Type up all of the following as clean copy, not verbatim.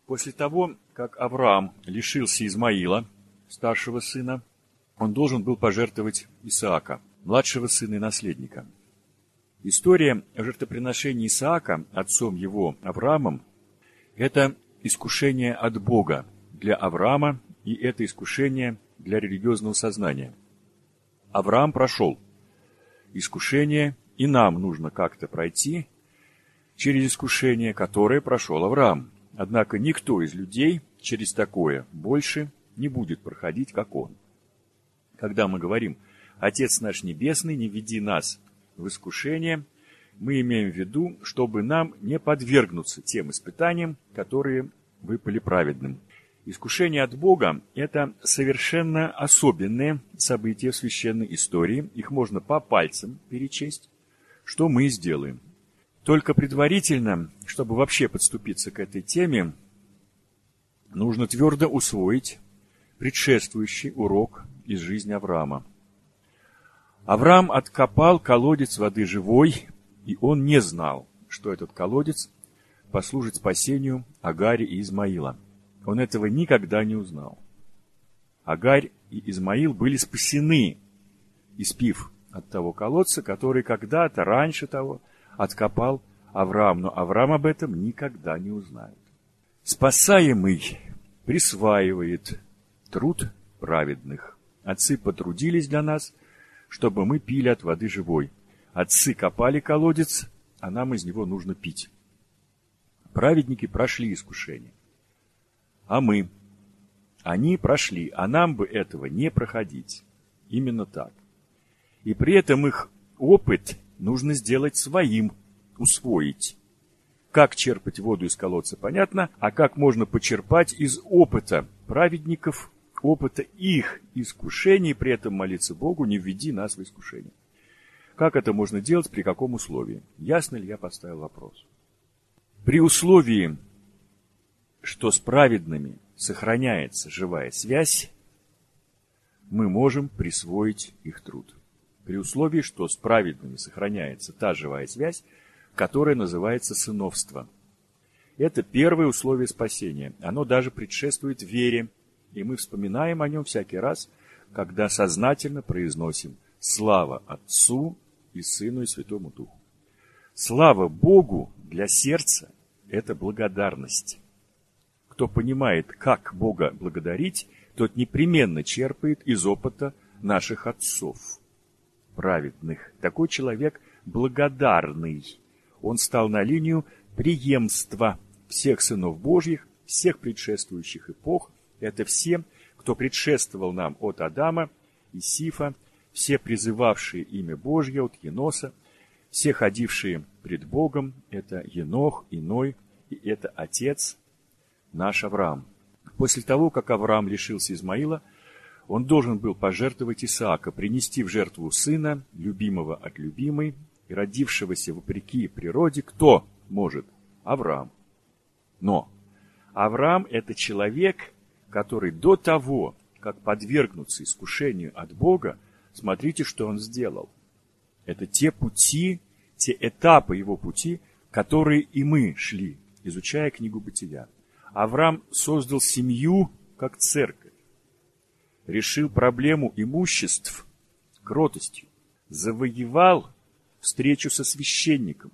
После того, как Авраам лишился Измаила, старшего сына, он должен был пожертвовать Исаака, младшего сына и наследника. История о жертвоприношении Исаака, отцом его Авраамом, это искушение от Бога для Авраама, и это искушение для религиозного сознания. Авраам прошел искушение, и нам нужно как-то пройти через искушение, которое прошел Авраам. Однако никто из людей через такое больше не будет проходить, как он. Когда мы говорим «Отец наш Небесный, не веди нас в искушение», мы имеем в виду, чтобы нам не подвергнуться тем испытаниям, которые выпали праведным. Искушение от Бога – это совершенно особенные события в священной истории. Их можно по пальцам перечесть. Что мы сделаем? Только предварительно, чтобы вообще подступиться к этой теме, нужно твердо усвоить предшествующий урок из жизни Авраама. Авраам откопал колодец воды живой, и он не знал, что этот колодец послужит спасению Агари и Измаила. Он этого никогда не узнал. Агарь и Измаил были спасены, испив от того колодца, который когда-то, раньше того, откопал Авраам, но Авраам об этом никогда не узнает. Спасаемый присваивает труд праведных. Отцы потрудились для нас, чтобы мы пили от воды живой. Отцы копали колодец, а нам из него нужно пить. Праведники прошли искушение. А мы? Они прошли, а нам бы этого не проходить. Именно так. И при этом их опыт нужно сделать своим, усвоить. Как черпать воду из колодца, понятно, а как можно почерпать из опыта праведников, опыта их искушений, при этом молиться Богу, не введи нас в искушение. Как это можно делать, при каком условии? Ясно ли я поставил вопрос? При условии, что с праведными сохраняется живая связь, мы можем присвоить их труд. При условии, что с праведными сохраняется та живая связь, которая называется сыновство. Это первое условие спасения. Оно даже предшествует вере, и мы вспоминаем о нем всякий раз, когда сознательно произносим «Слава Отцу и Сыну и Святому Духу». Слава Богу для сердца – это благодарность. Кто понимает, как Бога благодарить, тот непременно черпает из опыта наших отцов, праведных. Такой человек благодарный. Он стал на линию преемства всех сынов Божьих, всех предшествующих эпох. Это все, кто предшествовал нам от Адама и Сифа, все призывавшие имя Божье от Еноса, все ходившие пред Богом, это Енох, Иной, и это отец наш Авраам. После того, как Авраам лишился Измаила, он должен был пожертвовать Исаака, принести в жертву сына, любимого от любимой, и родившегося вопреки природе, кто может? Авраам. Но Авраам – это человек, который до того, как подвергнуться искушению от Бога, смотрите, что он сделал. Это те пути, те этапы его пути, которые и мы шли, изучая книгу Бытия. Авраам создал семью как церковь, решил проблему имуществ кротостью, завоевал встречу со священником,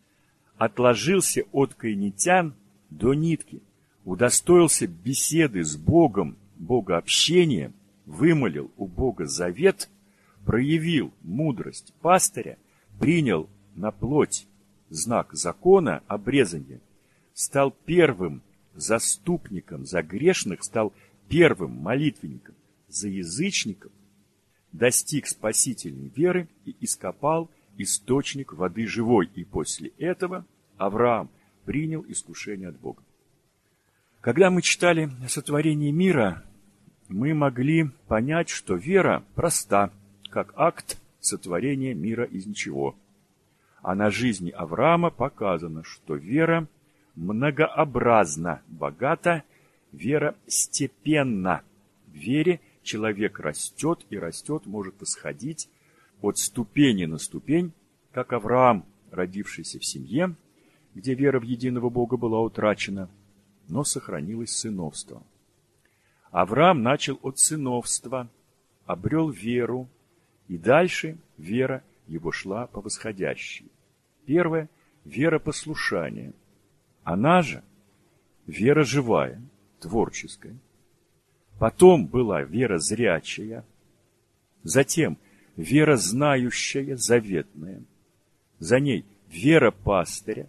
отложился от каинитян до нитки, удостоился беседы с Богом, богообщения, вымолил у Бога завет, проявил мудрость пастыря, принял на плоть знак закона обрезания, стал первым заступником за грешных, стал первым молитвенником за язычников, достиг спасительной веры и ископал источник воды живой. И после этого Авраам принял искушение от Бога. Когда мы читали о сотворении мира, мы могли понять, что вера проста, как акт сотворения мира из ничего. А на жизни Авраама показано, что вера многообразна, богата, вера степенна. В вере человек растет и растет, может восходить от ступени на ступень, как Авраам, родившийся в семье, где вера в единого Бога была утрачена, но сохранилось сыновство. Авраам начал от сыновства, обрел веру, и дальше вера его шла по восходящей. Первое – вера послушания. Она же вера живая, творческая. Потом была вера зрячая, затем вера знающая, заветная. За ней вера пастыря,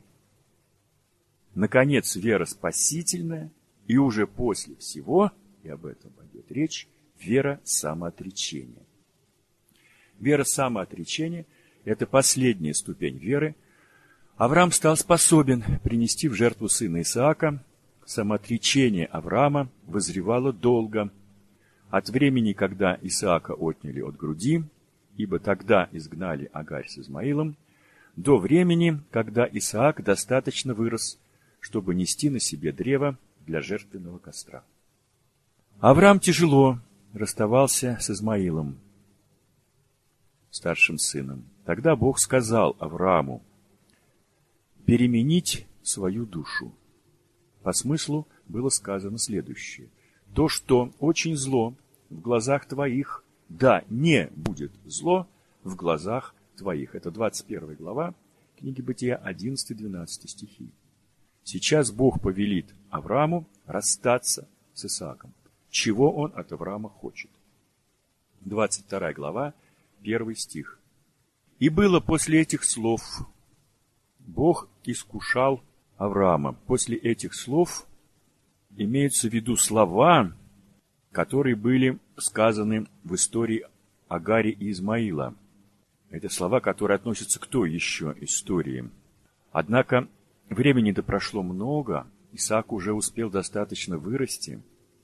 наконец, вера спасительная, и уже после всего, и об этом пойдет речь, вера самоотречения. Вера самоотречения – это последняя ступень веры. Авраам стал способен принести в жертву сына Исаака. Самоотречение Авраама вызревало долго, от времени, когда Исаака отняли от груди, ибо тогда изгнали Агарь с Измаилом, до времени, когда Исаак достаточно вырос, чтобы нести на себе древо для жертвенного костра. Авраам тяжело расставался с Измаилом, старшим сыном. Тогда Бог сказал Аврааму переменить свою душу. По смыслу было сказано следующее. То, что очень зло в глазах твоих, да, не будет зло в глазах твоих. Это 21 глава книги Бытия, 11-12 стихи. Сейчас Бог повелит Аврааму расстаться с Исааком. Чего он от Авраама хочет? 22 глава, 1 стих. «И было после этих слов, Бог искушал Авраама». После этих слов имеются в виду слова, которые были сказаны в истории Агари и Измаила. Это слова, которые относятся к той еще истории. Однако времени-то прошло много, Исаак уже успел достаточно вырасти,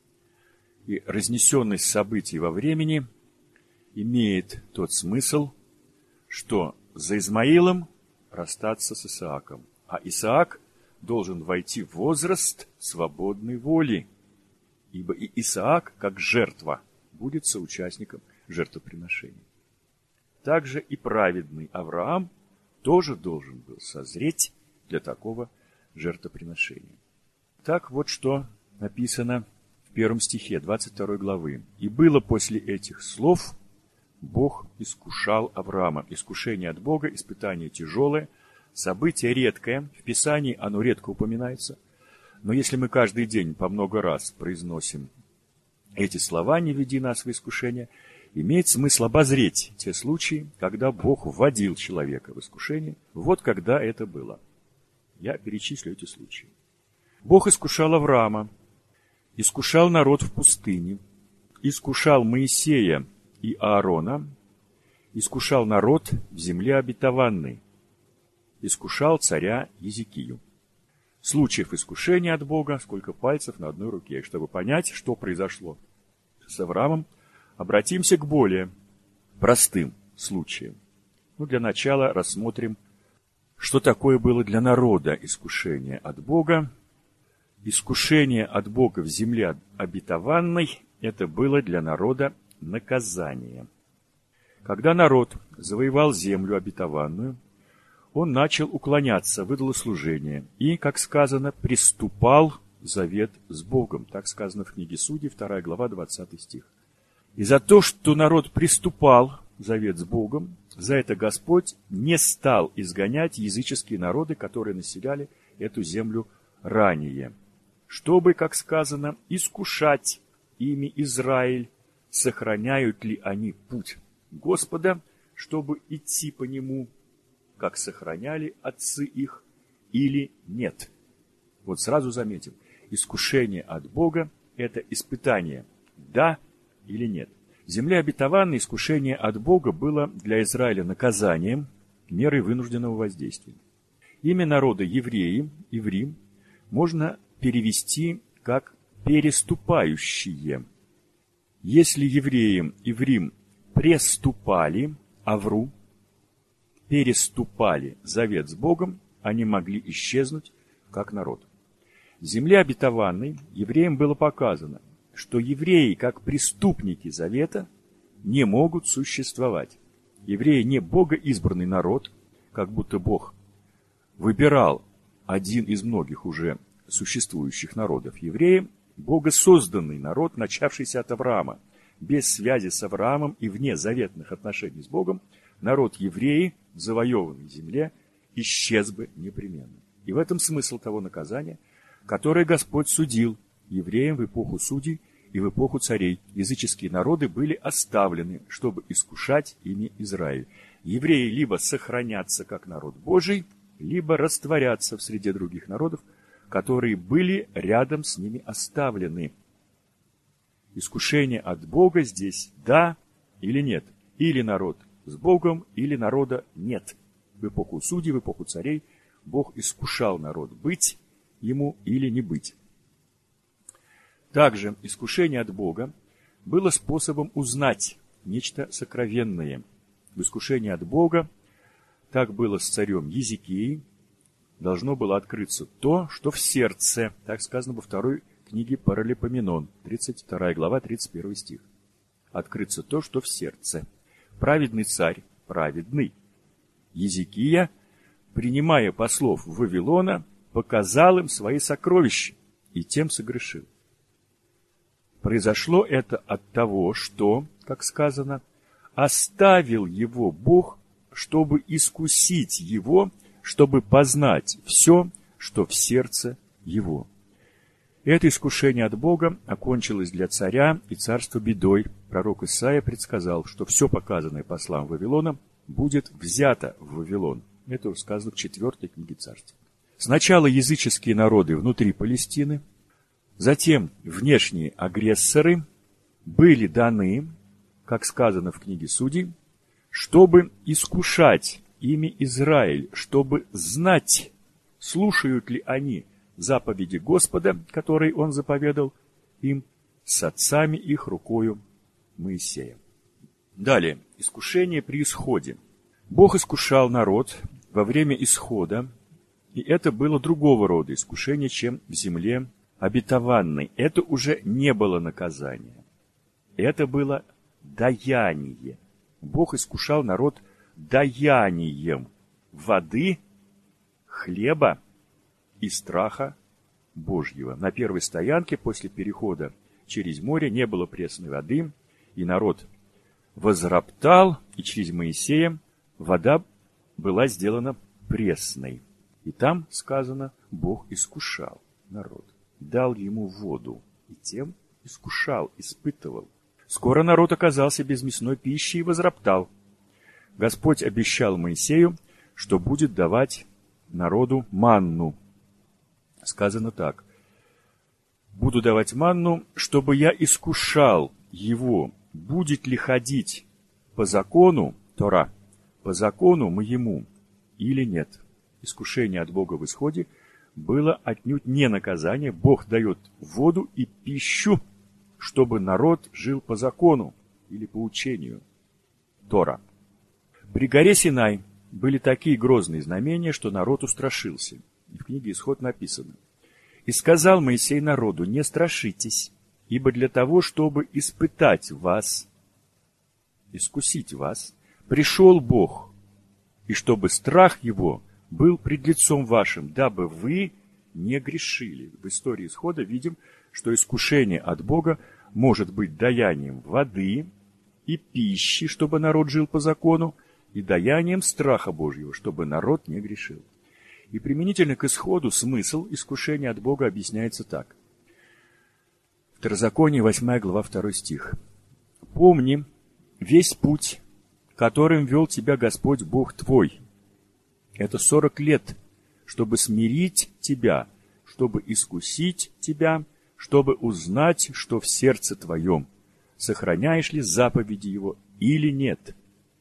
и разнесенность событий во времени имеет тот смысл, что за Измаилом расстаться с Исааком, а Исаак должен войти в возраст свободной воли, ибо и Исаак, как жертва, будет соучастником жертвоприношения. Также и праведный Авраам тоже должен был созреть для такого жертвоприношения. Так вот что написано в 1 стихе 22 главы. «И было после этих слов, Бог искушал Авраама». Искушение от Бога, испытание тяжелое, событие редкое. В Писании оно редко упоминается. Но если мы каждый день по много раз произносим эти слова «не веди нас в искушение», имеет смысл обозреть те случаи, когда Бог вводил человека в искушение. Вот когда это было. Я перечислю эти случаи. Бог искушал Авраама, искушал народ в пустыне, искушал Моисея и Аарона, искушал народ в земле обетованной, искушал царя Езекию. Случаев искушения от Бога сколько пальцев на одной руке. И чтобы понять, что произошло с Авраамом, обратимся к более простым случаям. Для начала рассмотрим, что такое было для народа искушение от Бога. Искушение от Бога в земле обетованной – это было для народа наказание. Когда народ завоевал землю обетованную, он начал уклоняться в идолослужение и, как сказано, приступал завет с Богом. Так сказано в книге Судей, 2 глава, 20 стих. И за то, что народ приступал завет с Богом, за это Господь не стал изгонять языческие народы, которые населяли эту землю ранее, чтобы, как сказано, искушать ими Израиль, сохраняют ли они путь Господа, чтобы идти по нему, как сохраняли отцы их, или нет. Вот сразу заметим, искушение от Бога – это испытание, да или нет. В земле обетованной искушение от Бога было для Израиля наказанием, мерой вынужденного воздействия. Имя народа евреи, иврим, можно перевести как «переступающие». Если евреи, иврим, преступали, авру, переступали завет с Богом, они могли исчезнуть как народ. В земле обетованной евреям было показано, что евреи, как преступники завета, не могут существовать. Евреи не богоизбранный народ, как будто Бог выбирал один из многих уже существующих народов. Евреи – богосозданный народ, начавшийся от Авраама. Без связи с Авраамом и вне заветных отношений с Богом народ евреи в завоеванной земле исчез бы непременно. И в этом смысл того наказания, которое Господь судил евреям в эпоху судей и в эпоху царей. Языческие народы были оставлены, чтобы искушать ими Израиль. Евреи либо сохранятся как народ Божий, либо растворятся в среде других народов, которые были рядом с ними оставлены. Искушение от Бога здесь да или нет. Или народ с Богом, или народа нет. В эпоху судей, в эпоху царей Бог искушал народ быть ему или не быть. Также искушение от Бога было способом узнать нечто сокровенное. В искушении от Бога, так было с царем Езекией, должно было открыться то, что в сердце, так сказано во второй книге Паралипоменон, 32 глава, 31 стих. Открыться то, что в сердце. Праведный царь, праведный. Езекия, принимая послов Вавилона, показал им свои сокровища и тем согрешил. Произошло это от того, что, как сказано, оставил его Бог, чтобы искусить его, чтобы познать все, что в сердце его. Это искушение от Бога окончилось для царя и царства бедой. Пророк Исаия предсказал, что все показанное послам Вавилона будет взято в Вавилон. Это сказано в 4 книге Царств. Сначала языческие народы внутри Палестины, затем внешние агрессоры были даны, как сказано в книге Судей, чтобы искушать ими Израиль, чтобы знать, слушают ли они заповеди Господа, которые Он заповедал им с отцами их рукою Моисея. Далее, искушение при исходе. Бог искушал народ во время исхода, и это было другого рода искушение, чем в земле обетованной. Это уже не было наказание. Это было даяние. Бог искушал народ даянием воды, хлеба и страха Божьего. На первой стоянке после перехода через море не было пресной воды, и народ возроптал, и через Моисея вода была сделана пресной. И там сказано, Бог искушал народ, дал ему воду, и тем искушал, испытывал. Скоро народ оказался без мясной пищи и возроптал. Господь обещал Моисею, что будет давать народу манну. Сказано так: «Буду давать манну, чтобы я искушал его, будет ли ходить по закону, Тора, по закону моему, или нет». Искушение от Бога в исходе было отнюдь не наказание. Бог дает воду и пищу, чтобы народ жил по закону или по учению Тора. При горе Синай были такие грозные знамения, что народ устрашился. И в книге Исход написано: «И сказал Моисей народу: не страшитесь, ибо для того, чтобы испытать вас, искусить вас, пришел Бог, и чтобы страх его был пред лицом вашим, дабы вы не грешили». В истории Исхода видим, что искушение от Бога может быть даянием воды и пищи, чтобы народ жил по закону, и даянием страха Божьего, чтобы народ не грешил. И применительно к исходу смысл искушения от Бога объясняется так. Второзаконие, 8 глава, 2 стих. «Помни весь путь, которым вел тебя Господь Бог твой. Это 40 лет, чтобы смирить тебя, чтобы искусить тебя, чтобы узнать, что в сердце твоем, сохраняешь ли заповеди его или нет».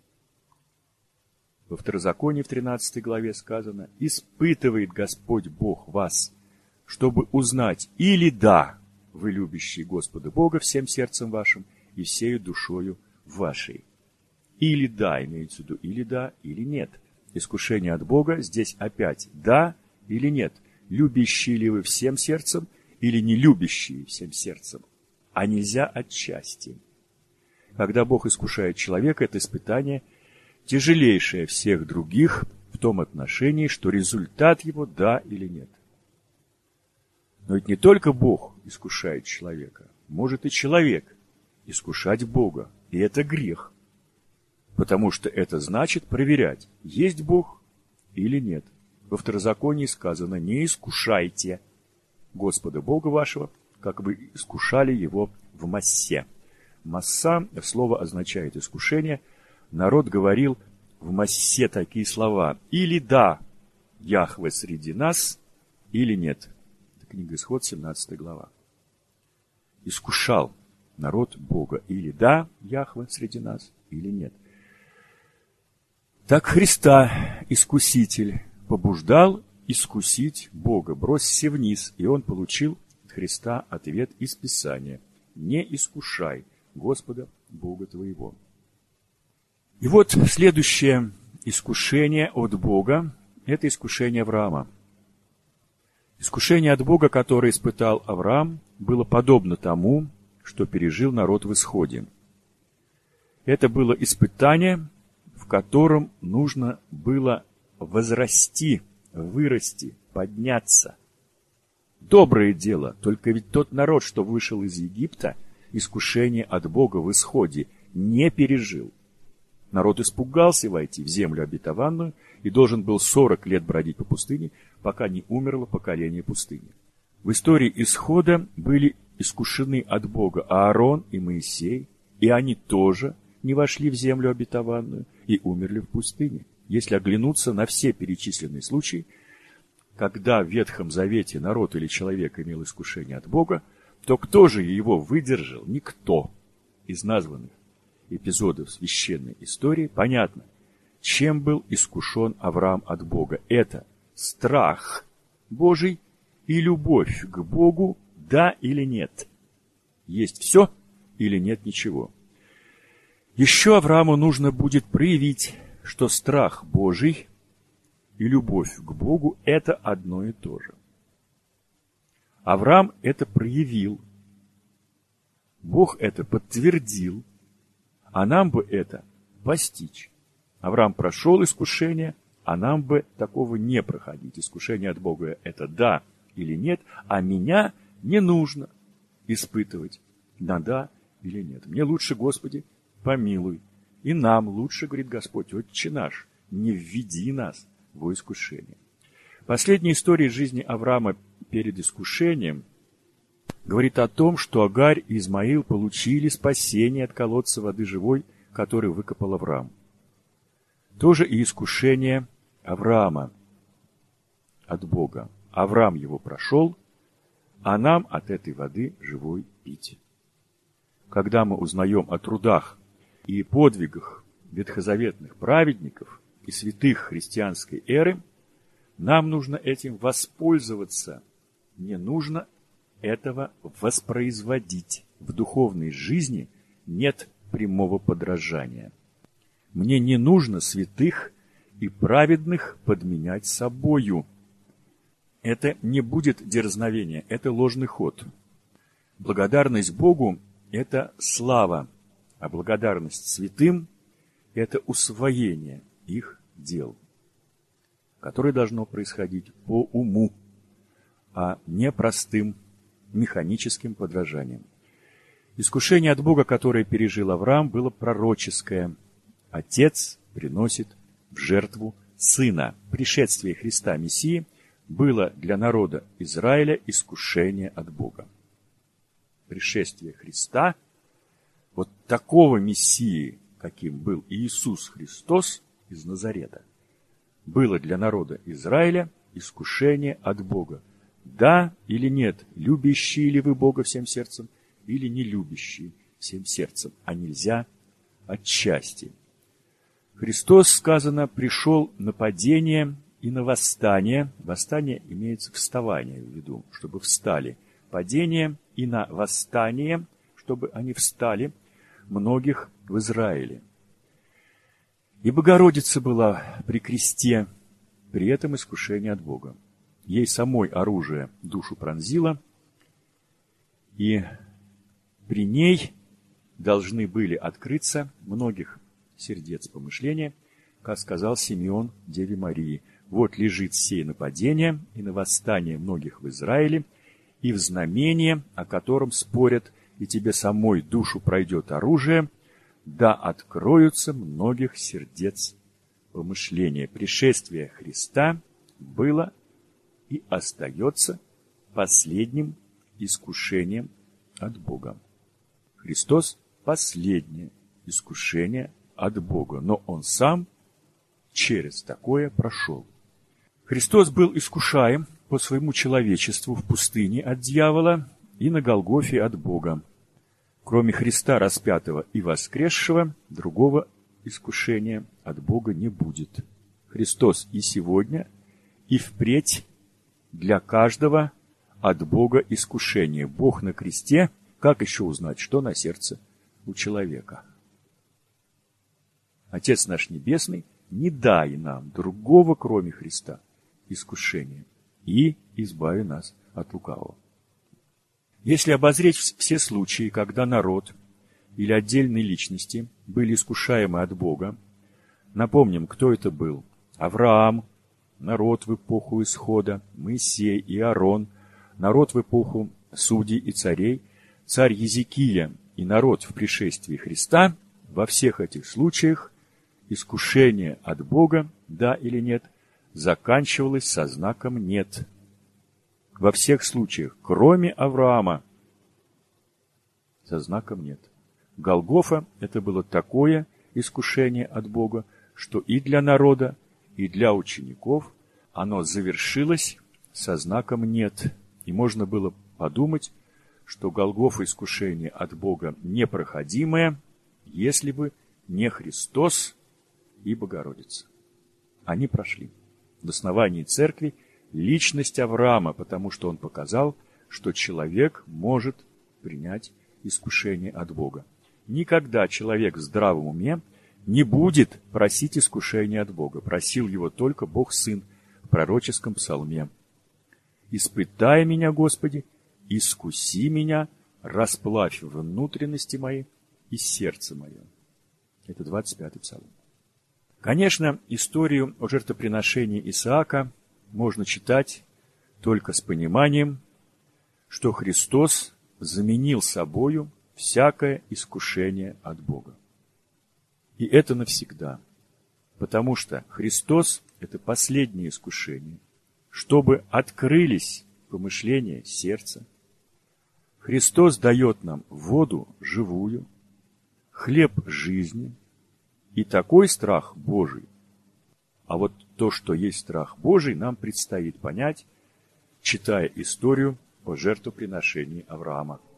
Во Второзаконии в 13 главе сказано: «Испытывает Господь Бог вас, чтобы узнать, или да, вы любящие Господа Бога всем сердцем вашим и всею душою вашей». Или да, имеется в виду, или да, или нет. Искушение от Бога здесь опять да или нет. Любящие ли вы всем сердцем или не любящие всем сердцем? А нельзя отчасти. Когда Бог искушает человека, это испытание тяжелейшее всех других в том отношении, что результат его да или нет. Но ведь не только Бог искушает человека, может и человек искушать Бога. И это грех. Потому что это значит проверять, есть Бог или нет. Во Второзаконии сказано: не искушайте Господа Бога вашего, как вы искушали его в Массе. Масса, слово означает искушение. Народ говорил в Массе такие слова: или да, Яхве среди нас, или нет. Это книга Исход, 17 глава. Искушал народ Бога: или да, Яхве среди нас, или нет. Так Христа Искуситель побуждал искусить Бога: бросься вниз. И он получил от Христа ответ из Писания: не искушай Господа Бога твоего. И вот следующее искушение от Бога – это искушение Авраама. Искушение от Бога, которое испытал Авраам, было подобно тому, что пережил народ в Исходе. Это было испытание, в котором нужно было возрасти, вырасти, подняться. Доброе дело, только ведь тот народ, что вышел из Египта, искушение от Бога в Исходе не пережил. Народ испугался войти в землю обетованную и должен был 40 лет бродить по пустыне, пока не умерло поколение пустыни. В истории Исхода были искушены от Бога Аарон и Моисей, и они тоже не вошли в землю обетованную и умерли в пустыне. Если оглянуться на все перечисленные случаи, когда в Ветхом Завете народ или человек имел искушение от Бога, то кто же его выдержал? Никто. Из названных эпизодов священной истории понятно, чем был искушен Авраам от Бога. Это страх Божий и любовь к Богу, да или нет. Есть все или нет ничего. Еще Аврааму нужно будет проявить, что страх Божий и любовь к Богу – это одно и то же. Авраам это проявил, Бог это подтвердил, а нам бы это постичь. Авраам прошел искушение, а нам бы такого не проходить. Искушение от Бога – это да или нет, а меня не нужно испытывать на да или нет. Мне лучше, Господи, помилуй. И нам лучше, говорит Господь, Отче наш, не введи нас в искушение. Последняя история жизни Авраама перед искушением говорит о том, что Агарь и Измаил получили спасение от колодца воды живой, который выкопал Авраам. Тоже и искушение Авраама от Бога. Авраам его прошел, а нам от этой воды живой пить. Когда мы узнаем о трудах и подвигах ветхозаветных праведников и святых христианской эры, нам нужно этим воспользоваться. Не нужно этого воспроизводить. В духовной жизни нет прямого подражания. Мне не нужно святых и праведных подменять собою. Это не будет дерзновение, это ложный ход. Благодарность Богу – это слава, а благодарность святым – это усвоение их дел, которое должно происходить по уму, а не простым механическим подражанием. Искушение от Бога, которое пережил Авраам, было пророческое. Отец приносит в жертву сына. Пришествие Христа Мессии было для народа Израиля искушение от Бога. Пришествие Христа, вот такого Мессии, каким был Иисус Христос из Назарета, было для народа Израиля искушение от Бога. Да или нет, любящие ли вы Бога всем сердцем, или не любящие всем сердцем, а нельзя отчасти. Христос, сказано, пришел на падение и на восстание. Восстание имеется вставание в виду, чтобы встали. Падение и на восстание, чтобы они встали, многих в Израиле. И Богородица была при кресте, при этом искушение от Бога. Ей самой оружие душу пронзило, и при ней должны были открыться многих сердец помышления, как сказал Симеон Деве Марии. Вот лежит сей нападение и на восстание многих в Израиле, и в знамение, о котором спорят, и тебе самой душу пройдет оружие, да откроются многих сердец помышления. Пришествие Христа было и остается последним искушением от Бога. Христос – последнее искушение от Бога, но Он сам через такое прошел. Христос был искушаем по своему человечеству в пустыне от дьявола и на Голгофе от Бога. Кроме Христа распятого и воскресшего, другого искушения от Бога не будет. Христос и сегодня, и впредь для каждого от Бога искушение. Бог на кресте, как еще узнать, что на сердце у человека? Отец наш Небесный, не дай нам другого, кроме Христа, искушения, и избави нас от лукавого. Если обозреть все случаи, когда народ или отдельные личности были искушаемы от Бога, напомним, кто это был. Авраам, народ в эпоху Исхода, Моисей и Аарон, народ в эпоху судей и царей, царь Езекия и народ в пришествии Христа. Во всех этих случаях искушение от Бога, да или нет, заканчивалось со знаком «нет». Во всех случаях, кроме Авраама, со знаком «нет». Голгофа – это было такое искушение от Бога, что и для народа, и для учеников оно завершилось со знаком «нет». И можно было подумать, что Голгофа искушение от Бога непроходимое, если бы не Христос и Богородица. Они прошли. В основании церкви личность Авраама, потому что он показал, что человек может принять искушение от Бога. Никогда человек в здравом уме не будет просить искушения от Бога. Просил его только Бог Сын в пророческом псалме. «Испытай меня, Господи, искуси меня, расплавь внутренности мои и сердце мое». Это 25-й псалом. Конечно, историю о жертвоприношении Исаака можно читать только с пониманием, что Христос заменил собою всякое искушение от Бога. И это навсегда, потому что Христос – это последнее искушение, чтобы открылись помышления сердца. Христос дает нам воду живую, хлеб жизни и такой страх Божий. А вот то, что есть страх Божий, нам предстоит понять, читая историю о жертвоприношении Авраама.